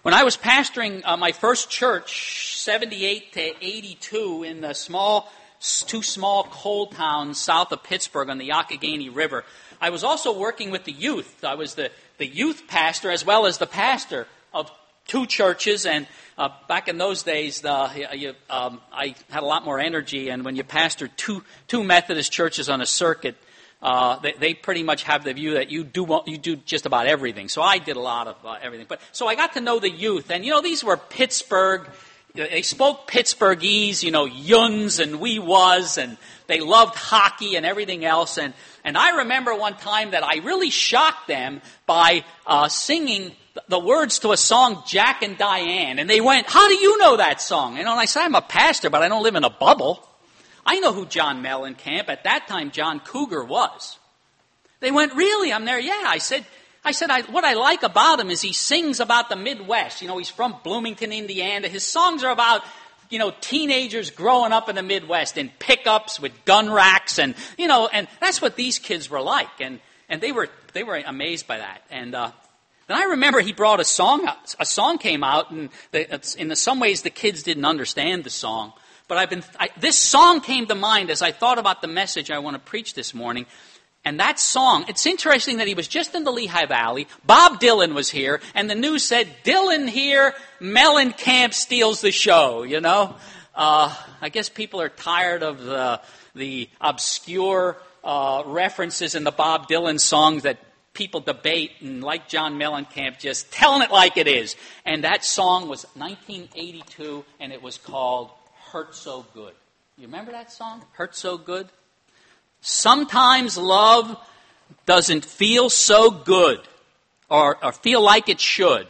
When I was pastoring my first church, 78 to 82, in the two small coal towns south of Pittsburgh on the Youghiogheny River, I was also working with the youth. I was the youth pastor as well as the pastor of two churches, and back in those days, I had a lot more energy, and when you pastor two Methodist churches on a circuit, they pretty much have the view that you do just about everything. So I did a lot of everything. So I got to know the youth, and these were Pittsburgh. They spoke Pittsburghese, yuns and we was, and they loved hockey and everything else. And I remember one time that I really shocked them by singing the words to a song, Jack and Diane. And they went, "How do you know that song?" And I said, "I'm a pastor, but I don't live in a bubble. I know who John Mellencamp," at that time John Cougar, was. They went, "Really?" I'm there. "Yeah." I said, what I like about him is he sings about the Midwest. He's from Bloomington, Indiana. His songs are about, teenagers growing up in the Midwest in pickups with gun racks, and that's what these kids were like. And they were amazed by that. And then I remember he brought a song came out, and in some ways the kids didn't understand the song. But this song came to mind as I thought about the message I want to preach this morning. And that song, it's interesting that he was just in the Lehigh Valley. Bob Dylan was here, and the news said, "Dylan here, Mellencamp steals the show," I guess people are tired of the obscure references in the Bob Dylan songs that people debate, and like John Mellencamp, just telling it like it is. And that song was 1982, and it was called "Hurt So Good." You remember that song, "Hurt So Good"? Sometimes love doesn't feel so good or feel like it should.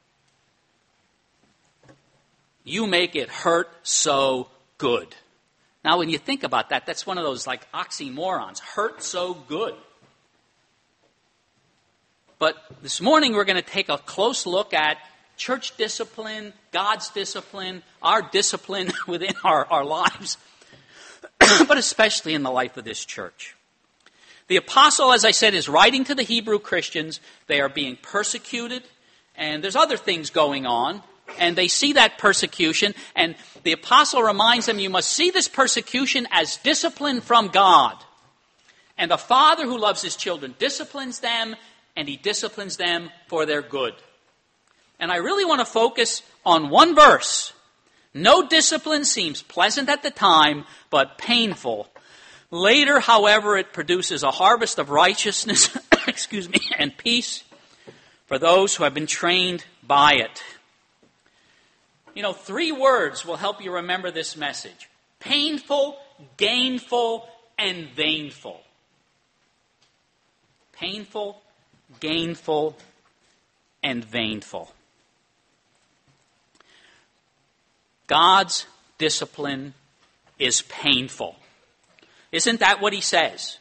You make it hurt so good. Now, when you think about that, that's one of those like oxymorons. Hurt so good. But this morning we're going to take a close look at church discipline, God's discipline, our discipline within our lives, but especially in the life of this church. The apostle, as I said, is writing to the Hebrew Christians. They are being persecuted, and there's other things going on, and they see that persecution, and the apostle reminds them, you must see this persecution as discipline from God. And a father who loves his children disciplines them, and he disciplines them for their good. And I really want to focus on one verse. "No discipline seems pleasant at the time, but painful. Later, however, it produces a harvest of righteousness and peace for those who have been trained by it." 3 words will help you remember this message: painful, gainful, and vainful. Painful, gainful, and vainful. God's discipline is painful. Isn't that what he says?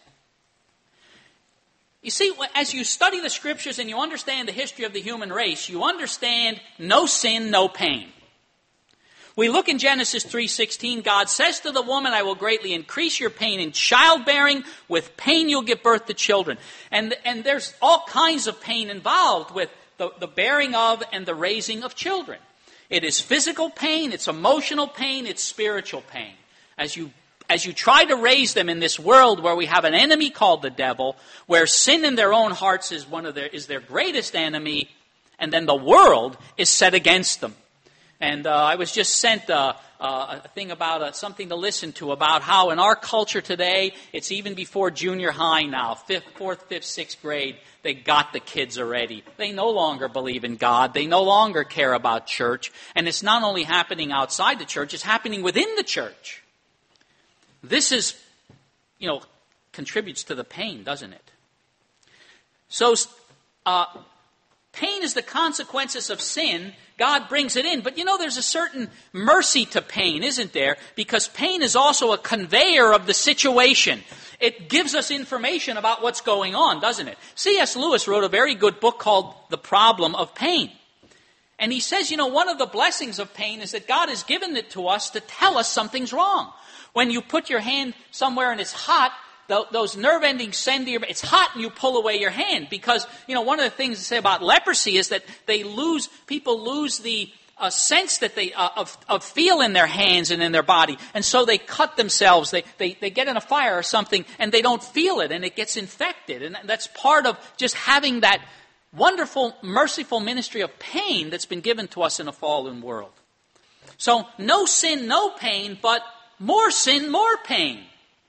You see, as you study the scriptures and you understand the history of the human race, you understand no sin, no pain. We look in Genesis 3:16, God says to the woman, "I will greatly increase your pain in childbearing. With pain you'll give birth to children." And there's all kinds of pain involved with the bearing of and the raising of children. It is physical pain, it's emotional pain, it's spiritual pain. As you try to raise them in this world where we have an enemy called the devil, where sin in their own hearts is their greatest enemy, and then the world is set against them. And I was just sent a thing about something to listen to about how in our culture today, it's even before junior high now, 4th, 5th, 6th grade, they got the kids already. They no longer believe in God. They no longer care about church. And it's not only happening outside the church, it's happening within the church. This is, contributes to the pain, doesn't it? So, pain is the consequences of sin. God brings it in. But there's a certain mercy to pain, isn't there? Because pain is also a conveyor of the situation. It gives us information about what's going on, doesn't it? C.S. Lewis wrote a very good book called The Problem of Pain. And he says, one of the blessings of pain is that God has given it to us to tell us something's wrong. When you put your hand somewhere and it's hot, those nerve endings send to your, it's hot and you pull away your hand because, one of the things to say about leprosy is that people lose the sense that they of feel in their hands and in their body, and so they cut themselves. They get in a fire or something, and they don't feel it, and it gets infected. And that's part of just having that wonderful, merciful ministry of pain that's been given to us in a fallen world. So no sin, no pain, but more sin, more pain.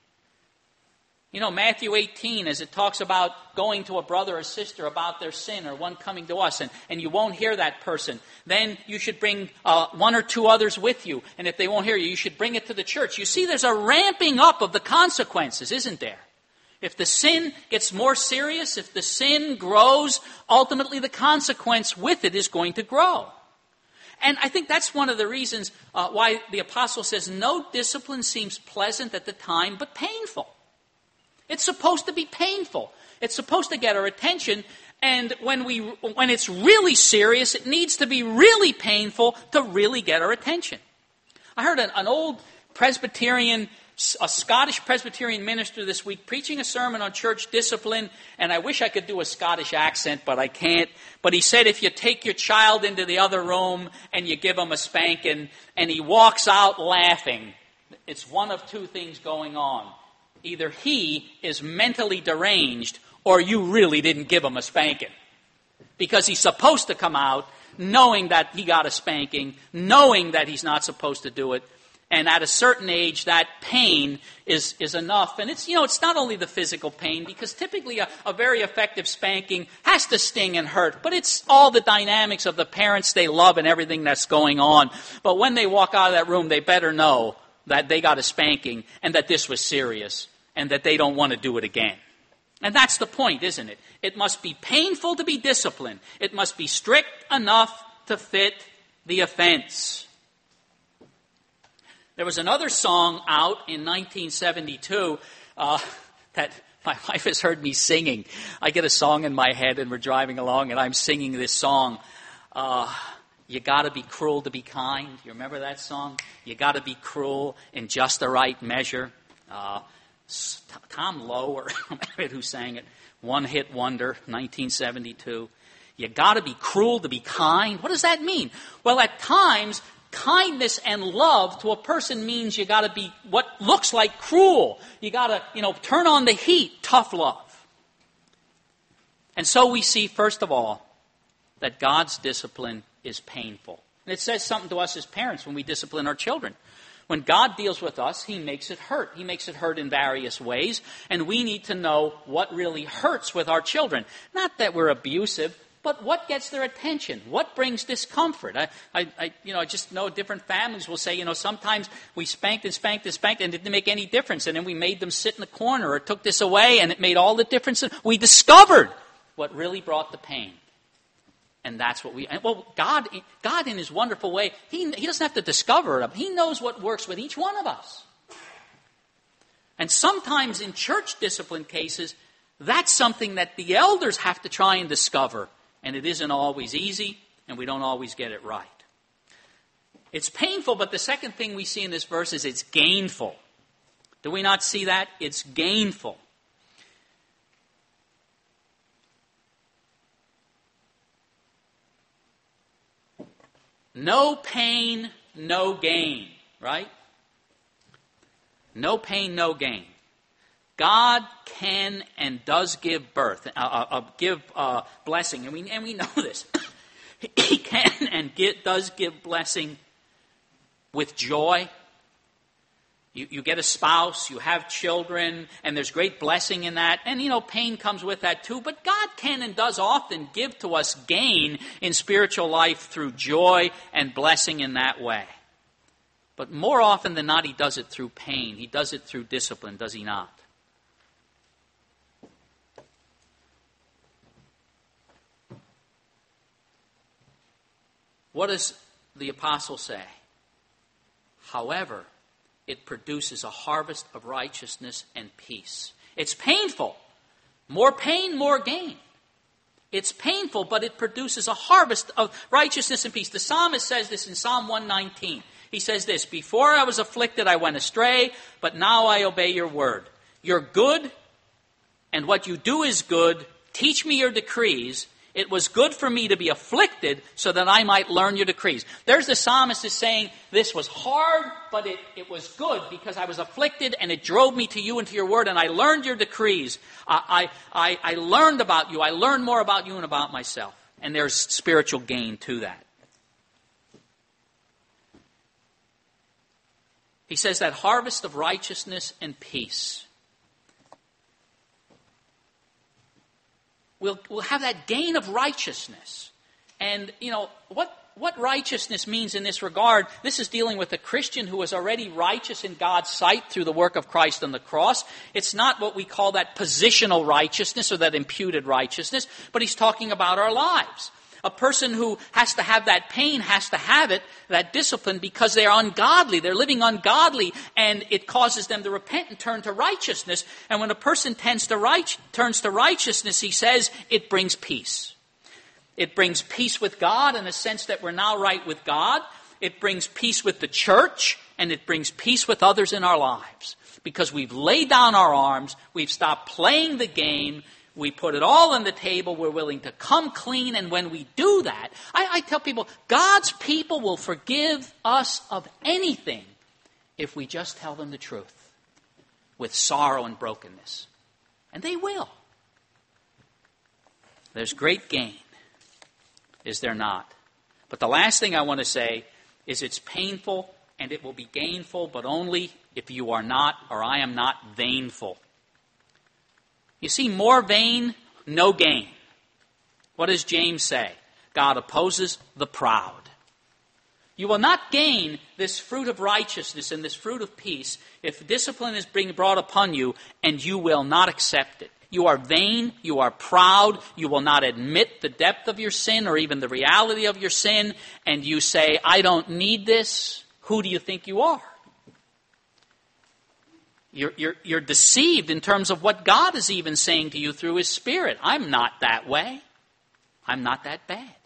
Matthew 18, as it talks about going to a brother or sister about their sin or one coming to us, and you won't hear that person, then you should bring one or two others with you. And if they won't hear you, you should bring it to the church. You see, there's a ramping up of the consequences, isn't there? If the sin gets more serious, if the sin grows, ultimately the consequence with it is going to grow. And I think that's one of the reasons why the apostle says, no discipline seems pleasant at the time, but painful. It's supposed to be painful. It's supposed to get our attention. And when it's really serious, it needs to be really painful to really get our attention. I heard an old Presbyterian, a Scottish Presbyterian minister this week preaching a sermon on church discipline, and I wish I could do a Scottish accent, but I can't. But he said if you take your child into the other room and you give him a spanking and he walks out laughing, it's one of two things going on. Either he is mentally deranged or you really didn't give him a spanking. Because he's supposed to come out knowing that he got a spanking, knowing that he's not supposed to do it. And at a certain age, that pain is enough. And it's not only the physical pain, because typically a very effective spanking has to sting and hurt. But it's all the dynamics of the parents they love and everything that's going on. But when they walk out of that room, they better know that they got a spanking and that this was serious and that they don't want to do it again. And that's the point, isn't it? It must be painful to be disciplined. It must be strict enough to fit the offense. There was another song out in 1972 that my wife has heard me singing. I get a song in my head and we're driving along and I'm singing this song. You gotta be cruel to be kind. You remember that song? You gotta be cruel in just the right measure. Tom Lowe, or I forget who sang it, One Hit Wonder, 1972. You gotta be cruel to be kind. What does that mean? Well, at times, kindness and love to a person means you gotta be what looks like cruel. You gotta, turn on the heat, tough love. And so we see, first of all, that God's discipline is painful. And it says something to us as parents when we discipline our children. When God deals with us, He makes it hurt. He makes it hurt in various ways, and we need to know what really hurts with our children. Not that we're abusive, but what gets their attention? What brings discomfort? I just know different families will say, sometimes we spanked and spanked and spanked, and it didn't make any difference, and then we made them sit in the corner or took this away, and it made all the difference. We discovered what really brought the pain. And that's what God in His wonderful way, He doesn't have to discover it. He knows what works with each one of us. And sometimes in church discipline cases, that's something that the elders have to try and discover. And it isn't always easy, and we don't always get it right. It's painful, but the second thing we see in this verse is it's gainful. Do we not see that? It's gainful. No pain, no gain, right? No pain, no gain. God can and does give birth, give blessing, and we know this. He can and does give blessing with joy. You get a spouse, you have children, and there's great blessing in that. And, pain comes with that too. But God can and does often give to us gain in spiritual life through joy and blessing in that way. But more often than not, He does it through pain. He does it through discipline, does He not? What does the apostle say? However, it produces a harvest of righteousness and peace. It's painful. More pain, more gain. It's painful, but it produces a harvest of righteousness and peace. The psalmist says this in Psalm 119. He says this, "Before I was afflicted, I went astray, but now I obey your word. You're good, and what you do is good. Teach me your decrees. It was good for me to be afflicted so that I might learn your decrees. There's the psalmist is saying, this was hard, but it was good because I was afflicted and it drove me to you and to your word, and I learned your decrees. I learned about you. I learned more about you and about myself. And there's spiritual gain to that. He says that harvest of righteousness and peace. We'll have that gain of righteousness. And, what righteousness means in this regard, this is dealing with a Christian who is already righteous in God's sight through the work of Christ on the cross. It's not what we call that positional righteousness or that imputed righteousness, but he's talking about our lives. A person who has to have that pain has to have it, that discipline, because they're ungodly. They're living ungodly, and it causes them to repent and turn to righteousness. And when a person turns to righteousness, he says, it brings peace. It brings peace with God in the sense that we're now right with God. It brings peace with the church, and it brings peace with others in our lives. Because we've laid down our arms, we've stopped playing the game, we put it all on the table. We're willing to come clean. And when we do that, I tell people, God's people will forgive us of anything if we just tell them the truth with sorrow and brokenness. And they will. There's great gain, is there not? But the last thing I want to say is it's painful and it will be gainful, but only if you are not, or I am not, vainful. You see, more vain, no gain. What does James say? God opposes the proud. You will not gain this fruit of righteousness and this fruit of peace if discipline is being brought upon you and you will not accept it. You are vain, you are proud, you will not admit the depth of your sin or even the reality of your sin, and you say, I don't need this. Who do you think you are? You're deceived in terms of what God is even saying to you through His Spirit. I'm not that way. I'm not that bad.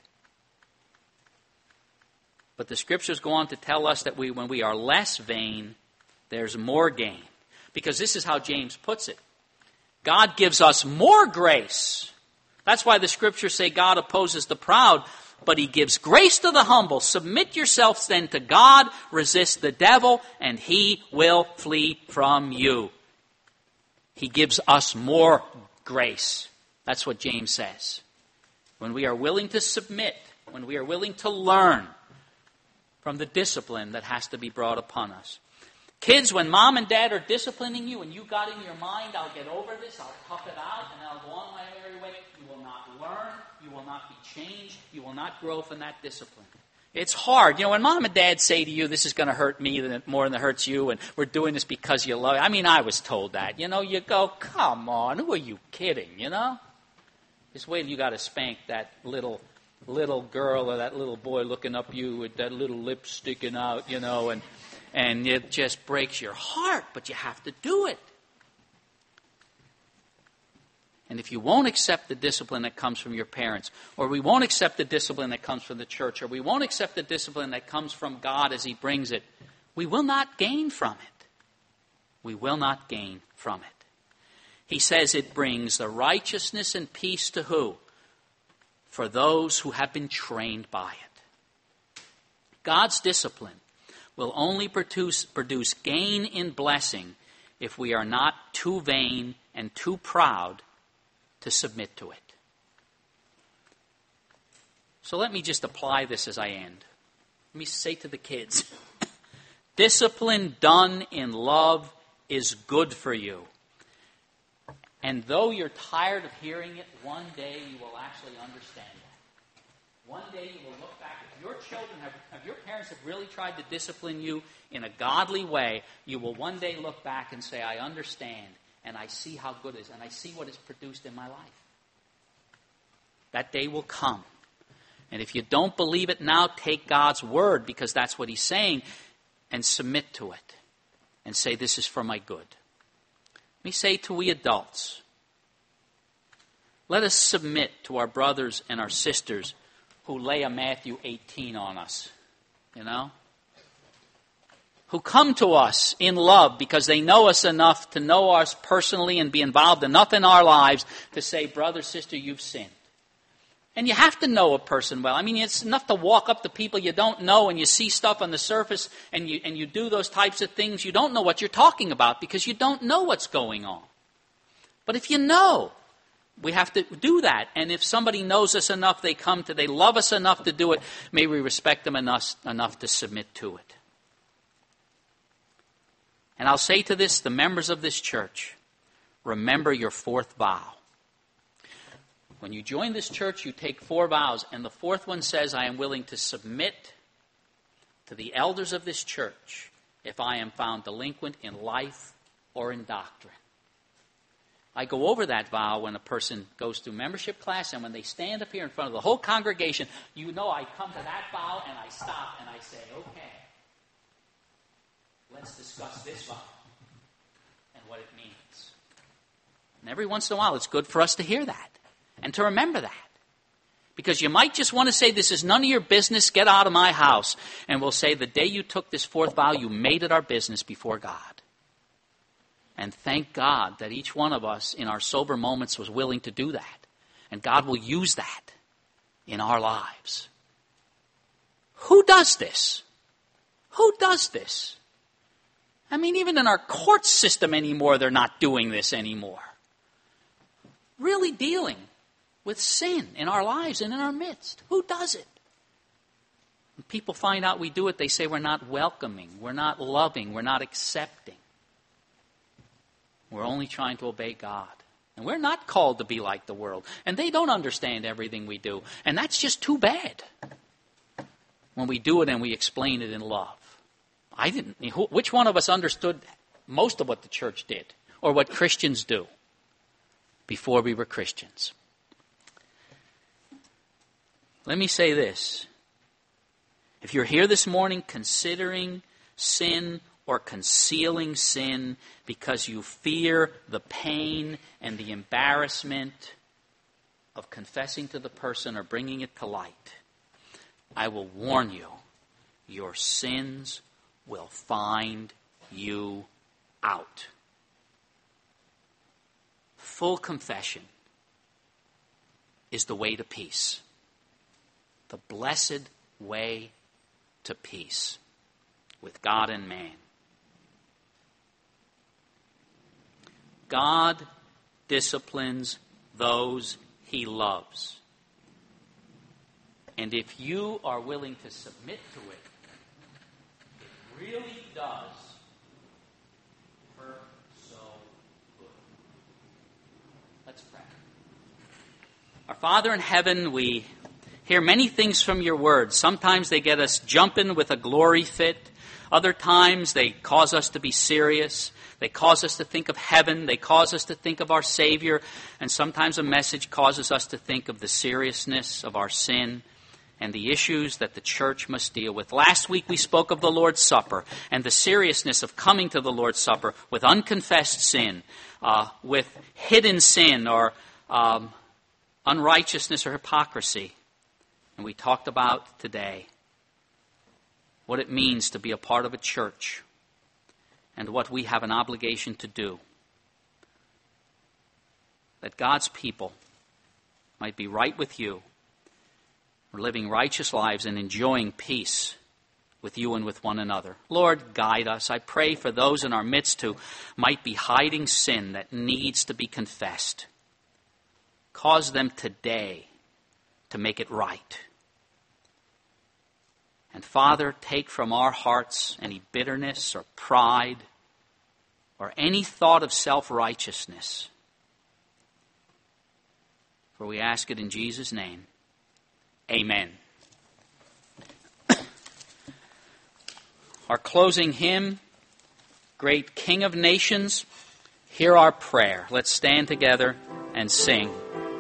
But the Scriptures go on to tell us that when we are less vain, there's more gain. Because this is how James puts it. God gives us more grace. That's why the Scriptures say God opposes the proud, but He gives grace to the humble. Submit yourselves then to God, resist the devil, and he will flee from you. He gives us more grace. That's what James says. When we are willing to submit, when we are willing to learn from the discipline that has to be brought upon us. Kids, when mom and dad are disciplining you and you got in your mind, I'll get over this, I'll tough it out, and I'll go on my merry way, you will not learn, you will not be changed, you will not grow from that discipline. It's hard. When mom and dad say to you, this is going to hurt me more than it hurts you, and we're doing this because you love it. I mean, I was told that. You go, come on, who are you kidding, Just wait till you got to spank that little girl or that little boy looking up you with that little lip sticking out, and it just breaks your heart, but you have to do it. And if you won't accept the discipline that comes from your parents, or we won't accept the discipline that comes from the church, or we won't accept the discipline that comes from God as He brings it, we will not gain from it. We will not gain from it. He says it brings the righteousness and peace to who? For those who have been trained by it. God's discipline will only produce gain in blessing if we are not too vain and too proud to submit to it. So let me just apply this as I end. Let me say to the kids, discipline done in love is good for you. And though you're tired of hearing it, one day you will actually understand that. One day you will look back. If your children if your parents have really tried to discipline you in a godly way, you will one day look back and say, I understand, and I see how good it is, and I see what it's produced in my life. That day will come. And if you don't believe it now, take God's word, because that's what He's saying, and submit to it. And say, this is for my good. Let me say to we adults, let us submit to our brothers and our sisters who lay a Matthew 18 on us. who come to us in love because they know us enough to know us personally and be involved enough in our lives to say, brother, sister, you've sinned. And you have to know a person well. I mean, it's enough to walk up to people you don't know and you see stuff on the surface and you do those types of things. You don't know what you're talking about because you don't know what's going on. But if you know, we have to do that. And if somebody knows us enough, they love us enough to do it, may we respect them enough to submit to it. And I'll say to this, the members of this church, remember your fourth vow. When you join this church, you take 4 vows, and the 4th one says, I am willing to submit to the elders of this church if I am found delinquent in life or in doctrine. I go over that vow when a person goes through membership class, and when they stand up here in front of the whole congregation, you know I come to that vow and I stop and I say, okay, let's discuss this vow and what it means. And every once in a while, it's good for us to hear that. And to remember that. Because you might just want to say, this is none of your business, get out of my house. And we'll say, the day you took this 4th vow, you made it our business before God. And thank God that each one of us in our sober moments was willing to do that. And God will use that in our lives. Who does this? Who does this? I mean, even in our court system anymore, they're not doing this anymore. Really dealing with sin in our lives and in our midst. Who does it? When people find out we do it, they say we're not welcoming, we're not loving, we're not accepting. We're only trying to obey God. And we're not called to be like the world. And they don't understand everything we do. And that's just too bad when we do it and we explain it in love. Which one of us understood most of what the church did or what Christians do before we were Christians? Let me say this. If you're here this morning considering sin or concealing sin because you fear the pain and the embarrassment of confessing to the person or bringing it to light, I will warn you, your sins will find you out. Full confession is the way to peace. The blessed way to peace with God and man. God disciplines those He loves. And if you are willing to submit to it, it really does hurt so good. Let's pray. Our Father in heaven, we hear many things from your word. Sometimes they get us jumping with a glory fit. Other times they cause us to be serious. They cause us to think of heaven. They cause us to think of our Savior. And sometimes a message causes us to think of the seriousness of our sin and the issues that the church must deal with. Last week we spoke of the Lord's Supper and the seriousness of coming to the Lord's Supper with unconfessed sin, with hidden sin or unrighteousness or hypocrisy. And we talked about today what it means to be a part of a church and what we have an obligation to do. That God's people might be right with you, living righteous lives and enjoying peace with you and with one another. Lord, guide us. I pray for those in our midst who might be hiding sin that needs to be confessed. Cause them today to make it right. And Father, take from our hearts any bitterness or pride or any thought of self-righteousness. For we ask it in Jesus' name. Amen. Our closing hymn, Great King of Nations, hear our prayer. Let's stand together and sing.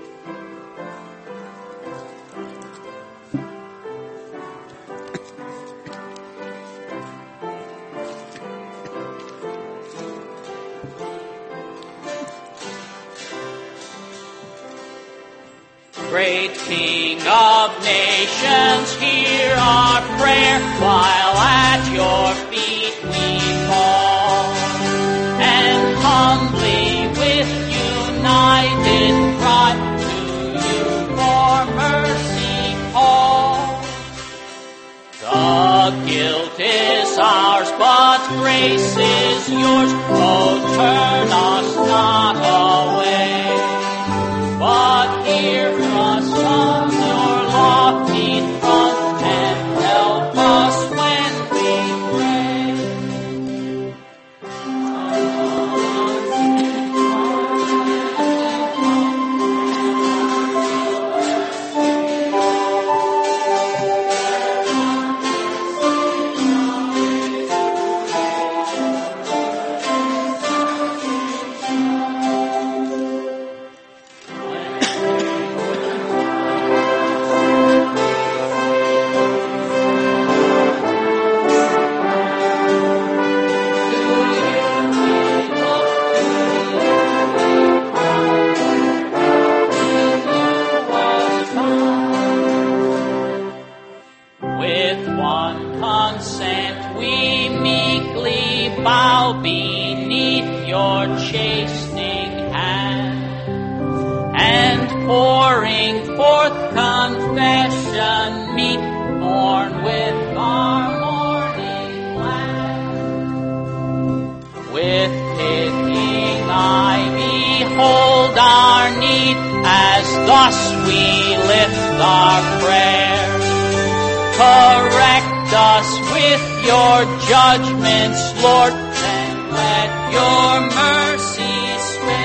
Great King of nations, hear our prayer, while at your feet we The guilt is ours, but grace is yours. Oh, turn us not away, but hear us from your lofty throne, and help us when we pray. With one consent we meekly bow beneath your chastening hand, and pouring forth confession meet, born with our morning glad. With pitying eye behold our need, as thus we lift our prayer. Correct us with your judgments, Lord, and let your mercy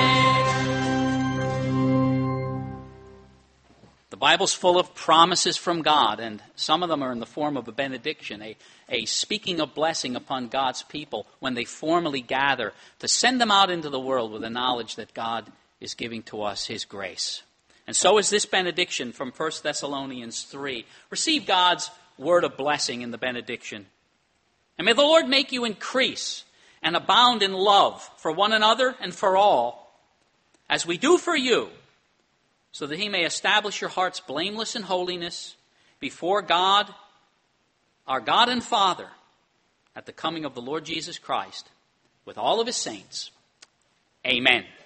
spare. The Bible's full of promises from God, and some of them are in the form of a benediction, a speaking of blessing upon God's people when they formally gather to send them out into the world with the knowledge that God is giving to us His grace. And so is this benediction from 1 Thessalonians 3. Receive God's word of blessing in the benediction. And may the Lord make you increase and abound in love for one another and for all, as we do for you, so that He may establish your hearts blameless in holiness before God, our God and Father, at the coming of the Lord Jesus Christ, with all of His saints. Amen.